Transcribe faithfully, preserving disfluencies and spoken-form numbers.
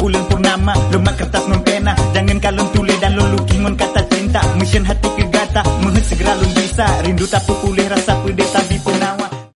bulan purnama, lemak kertas non pena. Jangan kalon tulis dan lon lukis ngon kata cinta. Mission hati ke gata, mehen segera lon bisa. Rindu tak pulih rasa